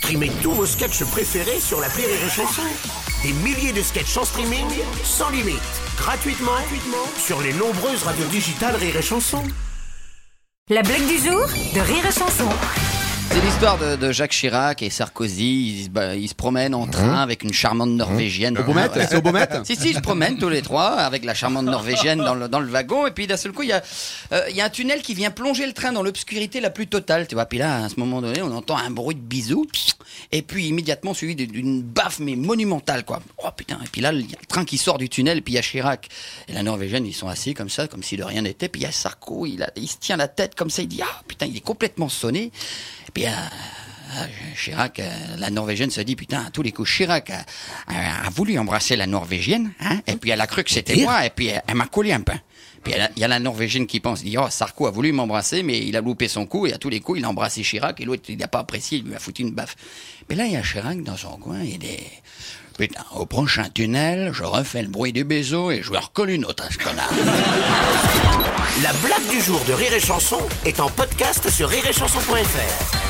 Streamez tous vos sketchs préférés sur l'appli Rire et Chanson. Des milliers de sketchs en streaming, sans limite, gratuitement sur les nombreuses radios digitales Rire et Chanson. La blague du jour de Rire et Chanson. C'est l'histoire de Jacques Chirac et Sarkozy. Ils se promènent en train avec une charmante norvégienne. Au Beaumet, c'est au Beaumet. Si, ils se promènent tous les trois avec la charmante norvégienne dans le wagon. Et puis d'un seul coup, il y a un tunnel qui vient plonger le train dans l'obscurité la plus totale. Tu vois. Puis là, à ce moment donné, on entend un bruit de bisous. Et puis immédiatement suivi d'une baffe mais monumentale, quoi. Oh putain. Et puis là, il y a le train qui sort du tunnel. Et puis il y a Chirac et la norvégienne, ils sont assis comme ça, comme si de rien n'était. Puis il y a Sarko, il se tient la tête comme ça. Il dit ah putain, il est complètement sonné. Et puis Chirac, la norvégienne se dit putain, à tous les coups, Chirac a voulu embrasser la norvégienne, hein, et puis elle a cru que c'était moi, et puis elle m'a collé un pain. Puis il y a la norvégienne qui pense, dit oh, Sarko a voulu m'embrasser, mais il a loupé son coup, et à tous les coups, il a embrassé Chirac, et l'autre, il n'a pas apprécié, il lui a foutu une baffe. Mais là, il y a Chirac dans son coin, il dit putain, au prochain tunnel, je refais le bruit du baiseau, et je lui recolle une autre à ce connard. La blague du jour de Rire et Chanson est en podcast sur rireetchanson.fr.